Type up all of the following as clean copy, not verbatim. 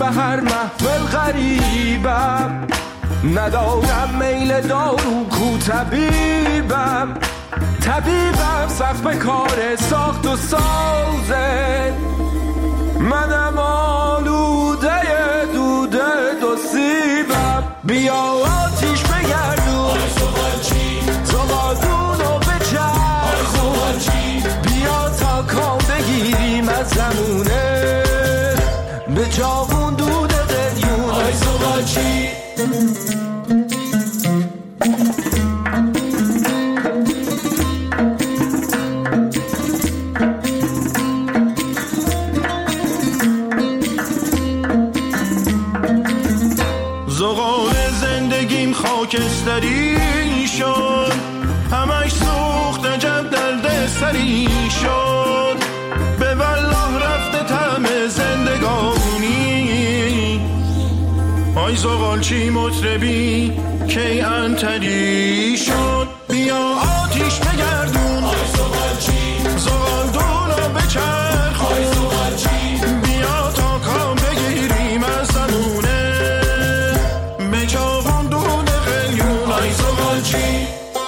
به هر محفل غریبم، ندارم میل دارو کو طبیبم سخت به کار ساخت و سازه، منم آلوده دوده دو سیبم. بیا آتیش بگردون زغالدونو بچرخون، بیا تا کام بگیریم از زمونه به چاقون دود قلیون. آی زغالچی زغال زندگیم خاکستری شد، همش سوخت عجب دلده سری شد، به والله رفته طعم زندگانی. آی زغالچی مطربی کی انتری شد، بیا آتیش بگردون آی زغالچی زغالدونو بچرخون، آی زغالچی بیا تا کام بگیریم از زمونه به چاقون دود قلیون. آی زغالچی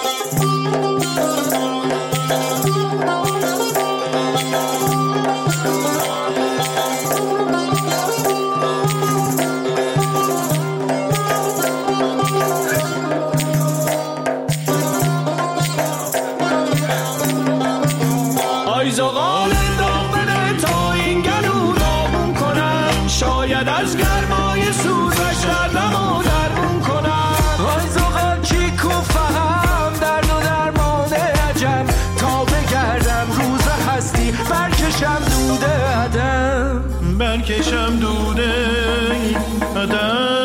زغال داغنه تا این گلو داغون کنم، شاید از گرمای سوزش دردمو درمون کنم. آی زغالچی کو فهم درد و درمان عجم، تا بگردم روز هستی برکشم دوده عدم، برکشم دوده عدم.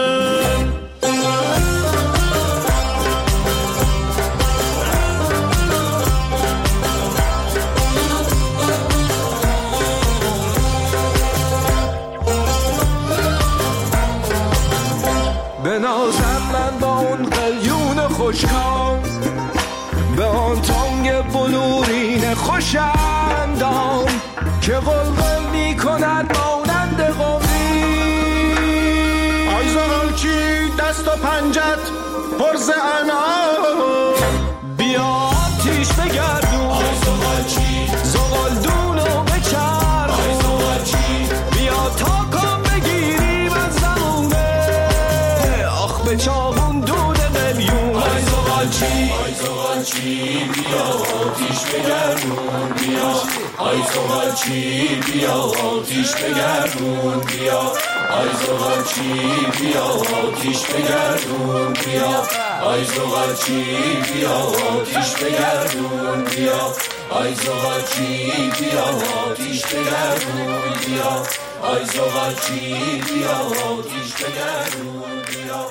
بنازم من با اون قلیون خوشکام، به آن تانگ بلورین خوشندام که قلقل می کند مانند قومی. آی زغالچی دست و پنجت پرز انعام، بیا آتیش بگردون آی زغالچی زغالدونو بچرخون، آی زغالچی بیا تا کام بگیریم از زمونه به چاقون دود قلیون. آی زغالچی آی زغالچی بیا آتیش بگردون بیا، آی زغالچی بیا آتیش بگردون بیا، آی زغالچی بیا آتیش بگردون بیا، آی زغالچی بیا آتیش بگردون بیا، آی زغالچی بیا آتیش بگردون بیا، آی زغالچی بیا آتیش بگردون بیا.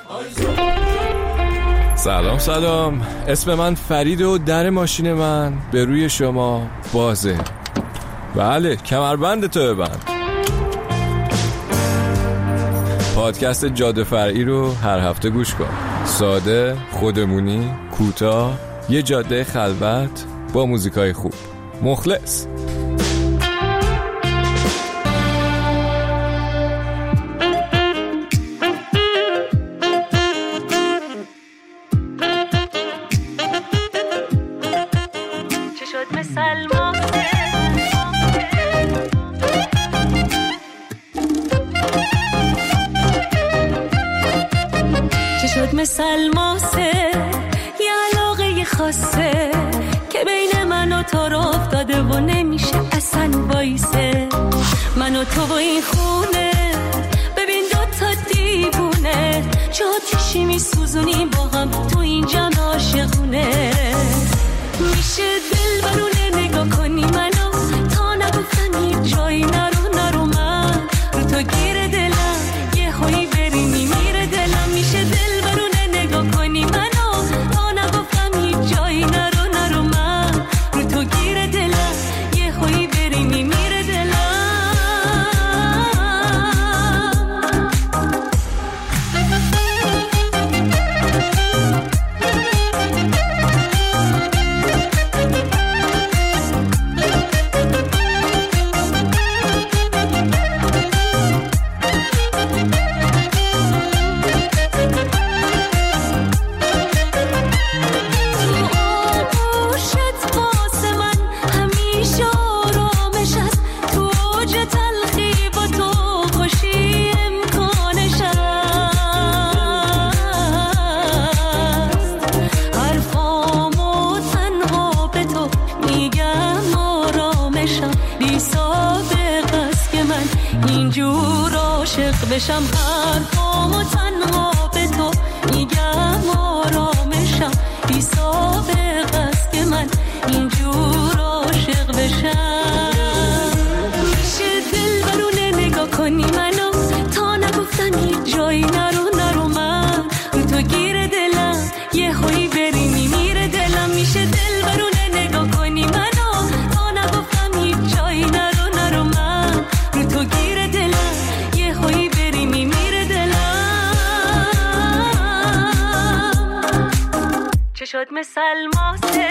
سلام اسم من فرید و در ماشین من به روی شما بازه. بله کمربند تو ببند. پادکست جاده فرعی رو هر هفته گوش کن. ساده، خودمونی، کوتاه، یه جاده خلوت با موزیکای خوب. مخلص. مثل ماسه یه علاقه خاصه که بین من و تو رو افتاده و نمیشه اصلا وایسه. من و تو و این خونه ببین دوتا دیوونه، جا چشی میسوزونیم با هم تو این جمع عاشقونه. میشه دل برونه نگاه کنی منو تا نگفتم هیچ جایی نرو من رو تو گیر دلم یه هایی بری میمیره دلم. میشه دل برونه نگاه کنی منو تا نگفتم هیچ جایی نرو من رو تو گیر دلم یه هایی بری میمیره دلم. عشقشم حرفامو تنها به تو میگم آرامشم بی سابقه است که من اینجور عاشق بشم میشه دل برونه نگاه کنی منو تا نگفتم هیچ جایی نرو من رو تو گیر دلم یه هایی بری میمیره دلم میشه دل برونه نگاه کنی منو تا نگفتم هیچ جایی نرو من رو تو گیر دلم یه هایی بری میمیره دلم چشات مثل الماسه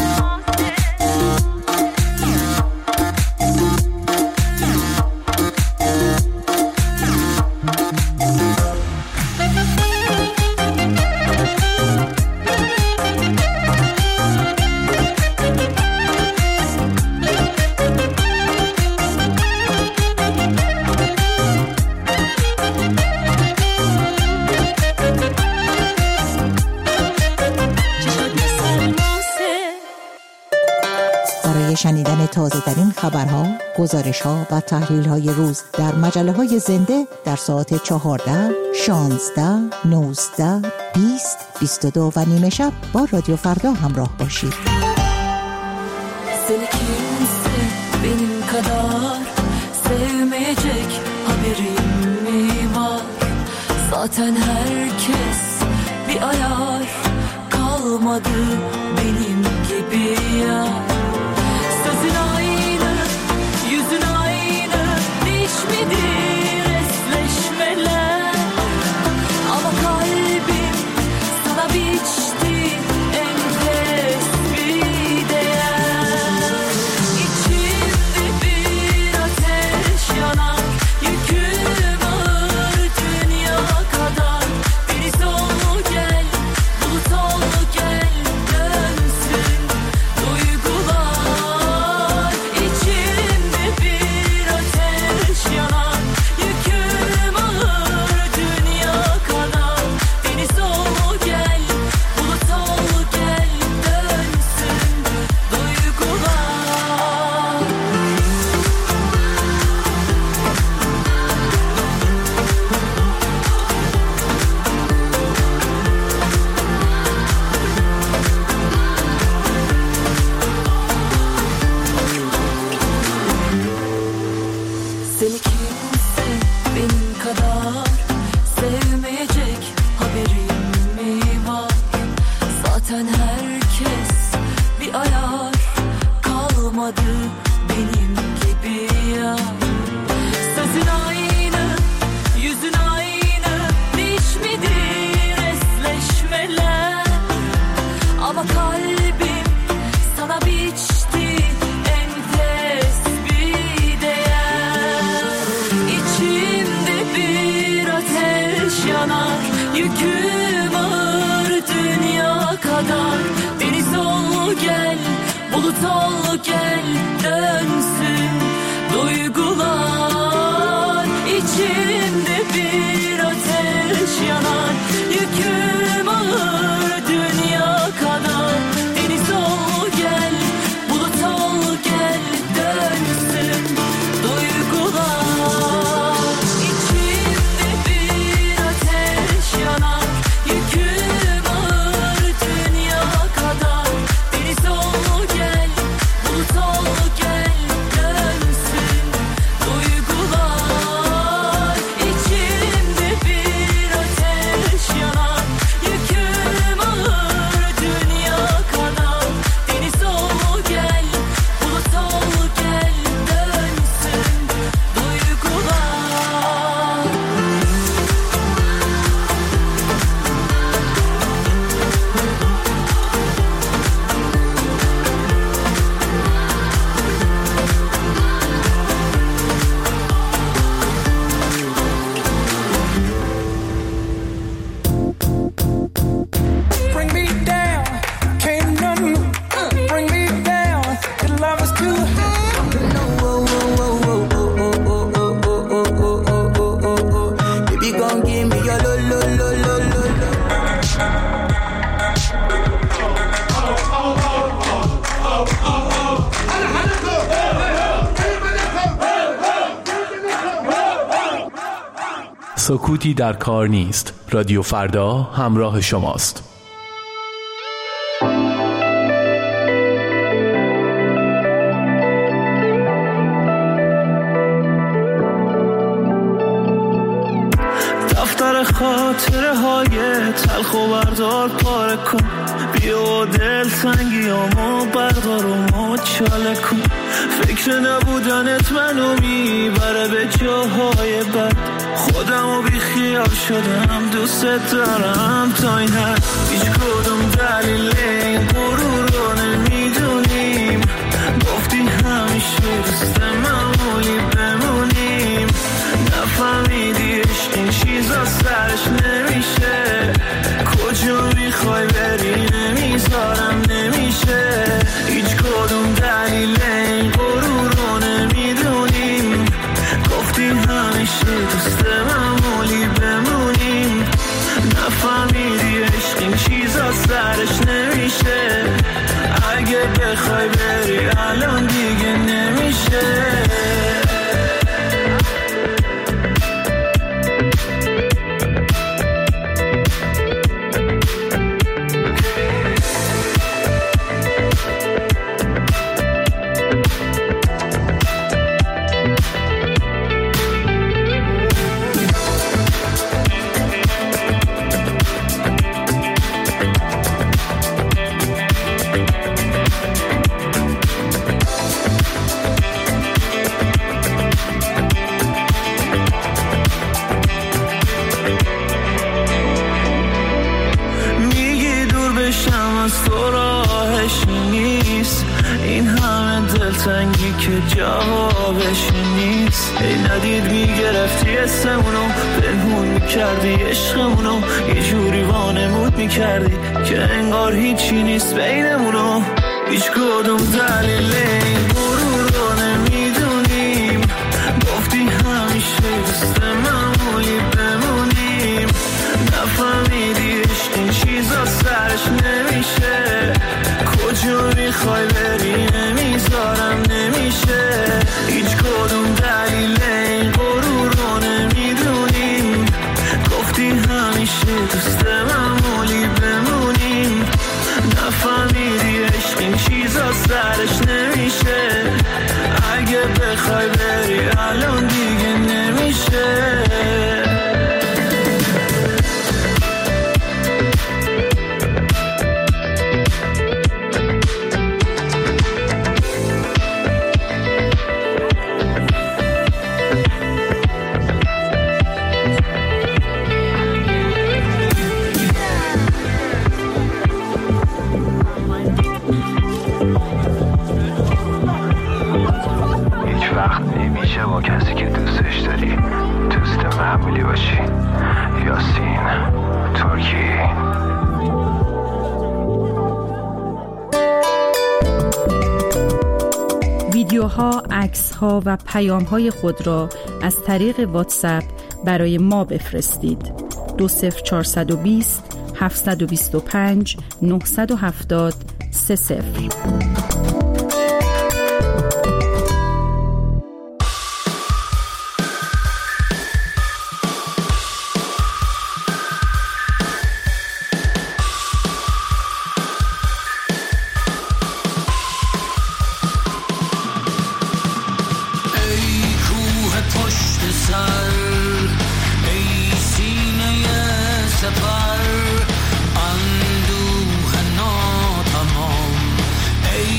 شنیدن تازه‌ترین خبرها، گزارش‌ها و تحلیل‌های روز در مجله‌های زنده در ساعت 14, 16, 19, 20, 22 و نیمه شب با رادیو فردا همراه bashid. Seni kimse benim kadar sevmeyecek haberim mi var? Zaten herkes bir ayar kalmadı benim gibi ya. Sözün aynı, yüzün aynı, değişmedi resleşmeler. Ama kalbim sana biçti enfes bir değer. İçimde bir ateş yanar, yüküm ağır dünya kadar. Deniz ol gel, bulut ol gel, dönsün duygular. İçimde bir ateş yanar, yüküm ağır dünya kadar. Deniz ol gel, bulut ol gel, dönsün duygular. Seni kimse benim kadar sevmeyecek haberim mi var? Zaten herkes bir ayar kalmadı benim gibi ya. Sözün aynı, yüzün aynı, değişmedi resleşmeler. Ama kalbim sana biçti enfes bir değer. İçimde bir ateş yanar, yüküm ağır dünya kadar. Deniz ol gel, bulut ol gel, dönsün duygular. İçimde bir ateş yanar, yüküm ağır dünya kadar. Deniz ol gel, bulut ol gel, dönsün duygular. İçimde bir ateş yanar, yüküm ağır dünya kadar. Deniz ol gel, bulut ol gel, dönsün duygular. İçimde bir ateş yanar, yüküm سکوتی در کار نیست. رادیو فردا همراه شماست. دفتر خاطره های تلخ و بردار پاره کن، بیا دل تنگیامو بردار و مچاله کن. فکر نبودنت منو میبره به جاهای بد، خودمو بی خیال شدم دوست دارم تا این حد. هیچ کدوم دلیل این غرور رو نمیدونیم، گفتی همیشه دوست معمولی بمونیم. نفهمیدی عشق این چیزا سرش نمیشه، کجا میخوای بری نمیذارم نمیشه. هیچ کدوم دلیل این غرور رو نمیدونیم، گفتی همیشه دوست معمولی بمونیم. نفهمیدی عشق این چیزا سرش نمیشه، اگه بخوای بری الان دیگه نمیشه. تنگی که جوابش نیست. ای ندید میگرفتی اسمونو، پنهون میکردی عشقمونو، یه جوری وانمود میکردی که انگار هیچی نیست بینمونو. هیچ کدوم دلیل این غرور رو نمیدونیم، گفتی همیشه دوست معمولی بمونیم. نفهمیدی عشق این چیزا سرش نمیشه، کجا میخوای بری نمیذارم نمیشه. هیچ کدوم دلیل این غرور رو نمیدونیم، گفتی همیشه دوست معمولی بمونیم. نفهمیدی عشق این چیزا سرش نمیشه، اگه بخوای بری الان دیگه نمیشه. با کسی که دوستش داری دوست معمولی باشی. یاسین ترکی. ویدیوها، عکس‌ها و پیام‌های خود را از طریق واتساپ برای ما بفرستید. 20420 725 970 30. اندوه ناتمام، ای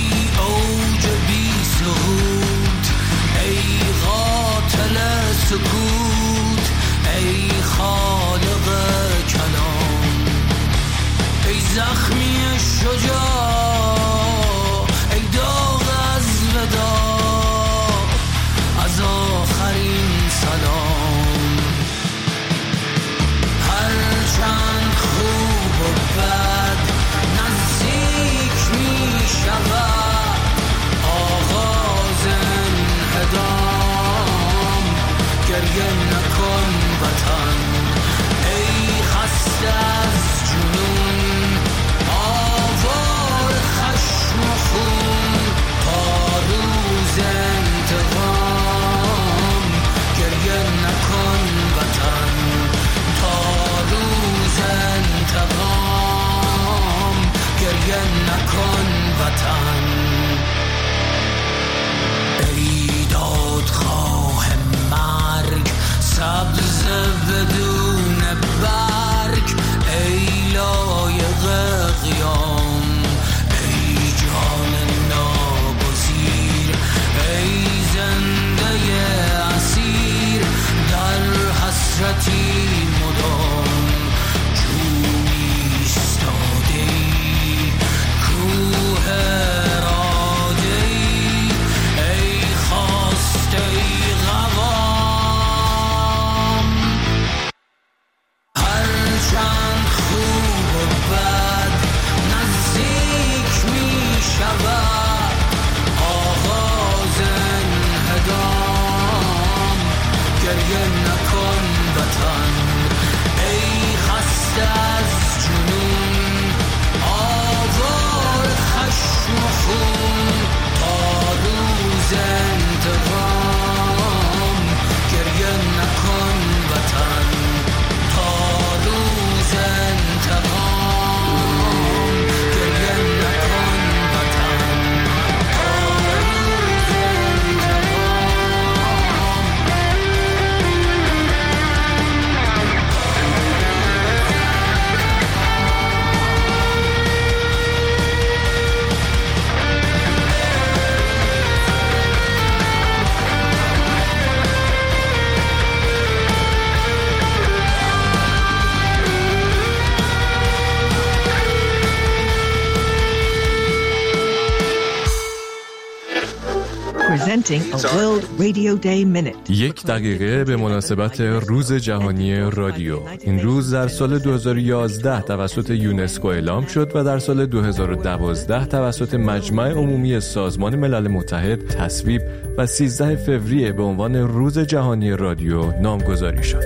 presenting a World Radio Day Minute. 1 دقیقه به مناسبت روز جهانی رادیو. این روز در سال 2011 توسط یونسکو اعلام شد و در سال 2012 توسط مجمع عمومی سازمان ملل متحد تصویب و 13 فوریه به عنوان روز جهانی رادیو نامگذاری شد.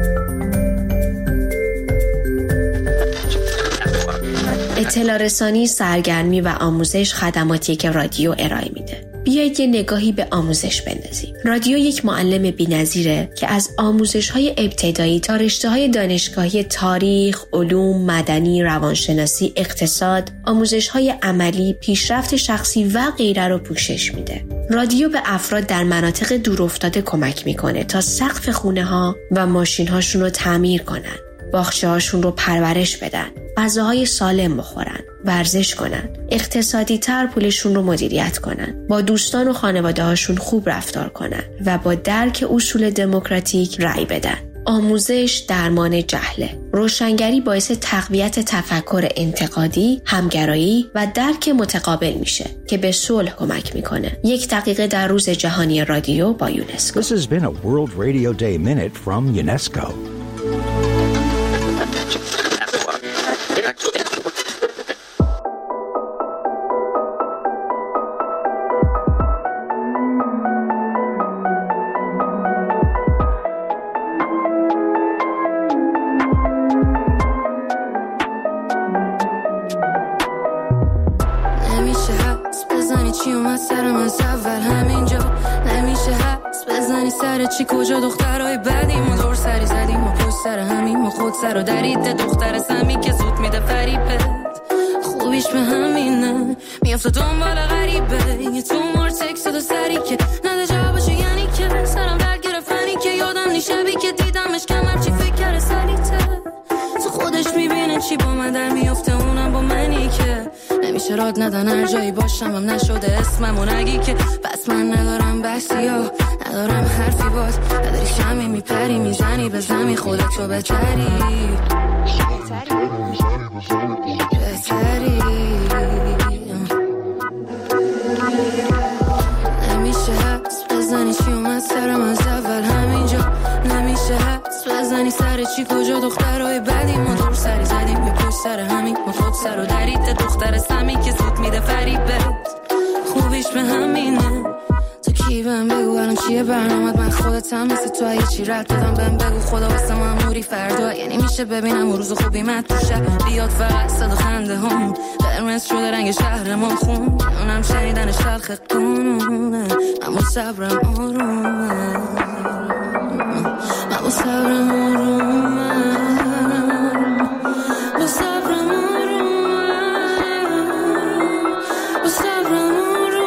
اطلاع رسانی، سرگرمی و آموزش خدماتی که رادیو ارائه میده. بیایید یه نگاهی به آموزش بندازیم. رادیو یک معلم بی‌نظیره که از آموزش‌های ابتدایی تا رشته‌های دانشگاهی تاریخ، علوم، مدنی، روانشناسی، اقتصاد، آموزش‌های عملی، پیشرفت شخصی و غیره رو پوشش میده. رادیو به افراد در مناطق دورافتاده کمک میکنه تا سقف خونه‌ها و ماشین‌هاشون رو تعمیر کنن، باغچه‌هاشون رو پرورش بدن، غذاهای سالم بخورن، ورزش کنن، اقتصادی تر پولشون رو مدیریت کنن، با دوستان و خانواده هاشون خوب رفتار کنن و با درک اصول دموکراتیک رأی بدن. آموزش درمان جهله. روشنگری باعث تقویت تفکر انتقادی، همگرایی و درک متقابل میشه که به صلح کمک میکنه. 1 دقیقه در روز جهانی رادیو با یونسکو. This has been a World Radio Day Minute from UNESCO. چی کجا دخترای بدیم و دور سری زدیم و پشت سر همیم و خود سر و دریده دختر سمی که زود میده فریبت خوبیش به همینه میافته دنبال غریبه یه تو مار تکس و سری که نده جوابشو یعنی که سرم درد گرفتنی که یادم نیشبی که دیدمش کمر چی فکر کرده سلیته تو خودش میبینه چی با من در میافته اونم با منی که نمیشه راد ندن هر جایی باشم هم نشده اسمم و نگی که پس من ندارم بحثی ها ندارم حرفی باز نداری شمی میپری میزنی به زمین خودتو بهتری نمیشه حدس بزنی چی اومد سرم از اول همینجا نمیشه حدس بزنی سر چی کجا دخترهای بدی ما دور سری زدیم یه پشت سر همین ما خود سر و دریده دختر سمی که زود میده فریبت خوبیش به همینه تو کی بهم بگو الان چیه برنامت من خودتم مثل تو یه چی رد دادم بهم بگو خدا واسه من موری فردا یعنی میشه ببینم روز خوبی من تو شب بیاد فقط صدا خنده هم قرمز شده رنگ شهر ما خون اونم شنیدن شلخ قانونه اما صبرم آرومه اما صبرم آرومه با صبرم آرومه با صبرم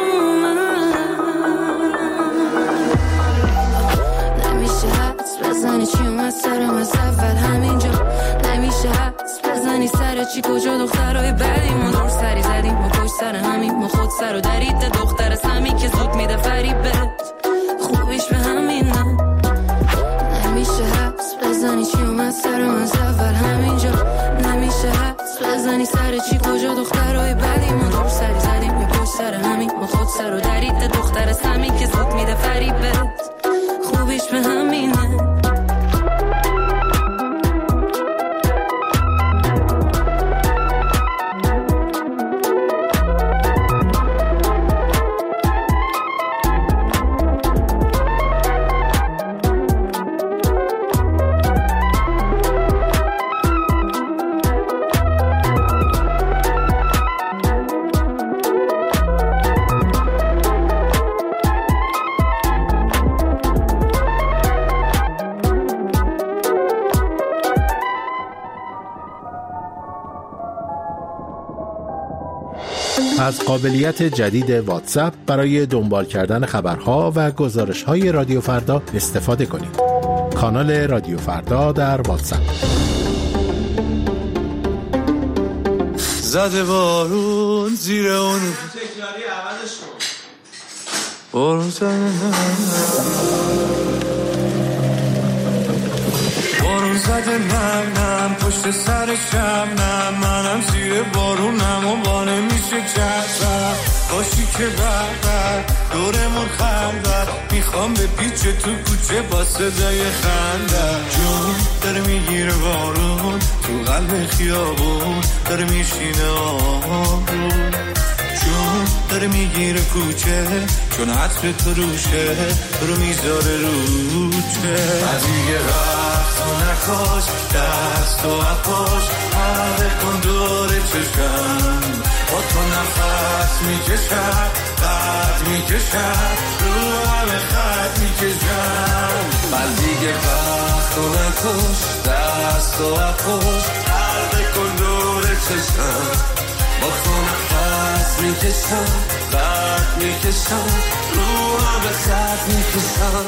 بزنی چی اومد سرم از اول همینجا نمیشه حدس بزنی سر چی کجا دخترهای بدی ما دور سری زدیم ما پشت سر همین ما خود سر و دریده دختر سمی که زود میده فریبت خوبیش به همینه نمیشه حدس بزنی چی اومد سرم از اول همینجا نمیشه حدس بزنی سر چی کجا دخترهای بدی ما دور سری زدیم ما پشت سر همین ما خود سر و دریده دختر سمی که زود میده فریبت خوبیش به همینه از قابلیت جدید واتساپ برای دنبال کردن خبرها و گزارش‌های رادیو فردا استفاده کنید. کانال رادیو فردا در واتساپ. زده بارون زیر اون بارون زده منم پشت سرشم، نه منم زیر بارونم و با نمیشه چرم باشی که بردر دورمون خندر، میخوام به پیچ تو کوچه با صدای خندر. جون داره میگیره بارون تو قلب خیابون، داره میشینه آبون، جون داره میگیره کوچه چون عطر تو روشه، رو میذاره روچه. از دیگه وقت و نکاش دست و اپاش، حرق کن دور چشم با تو نفس میکشم، قد میکشم رو همه خط میکشم. از دیگه وقت و نکاش دست و اپاش، حرق کن دور چشم با تو نفس میکشم، قد میکشم رو همه خط میکشم.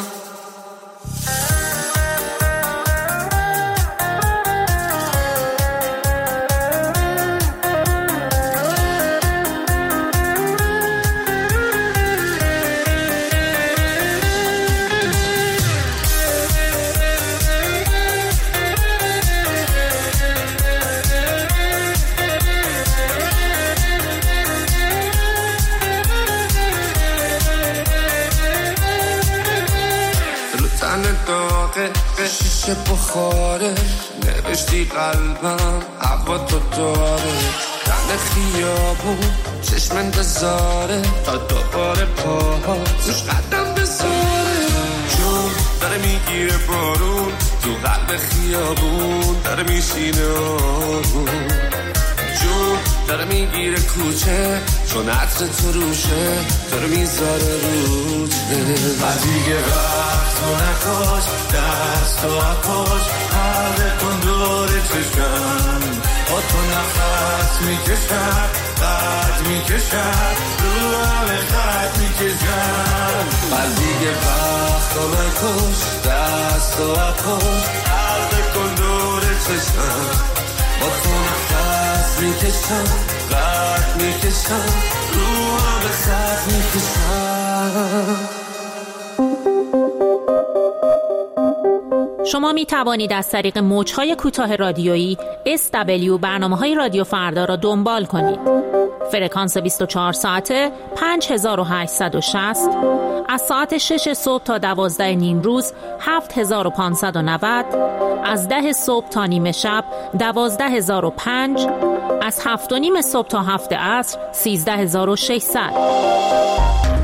شیشه بخاره نوشتی قلبم هوا تو داره، دن خیابون چشم انتظاره تا دوباره پاها توش قدم بذاره. جون داره میگیره بارون تو قلب خیابون، داره میشینه آبون، جون داره میگیره کوچه چون عطر تو روشه، داره میذاره روچه. از دیگه وقت و نکاش دست و اپاش، حرق کن دور چشم با تو نفس میکشم، قد میکشم رو همه خط میکشم. از دیگه وقت و نکاش دست و اپاش، حرق کن دور چشم با تو نفس میکشم، قد میکشم رو همه خط میکشم. شما می توانید از طریق موج‌های کوتاه رادیویی SW برنامه‌های رادیو فردا را دنبال کنید. فرکانس 24 ساعته 5860، از ساعت 6 صبح تا 12 نیم روز 7590، از 10 صبح تا نیمه شب 12005، از 7 و نیم صبح تا 7 عصر 13600.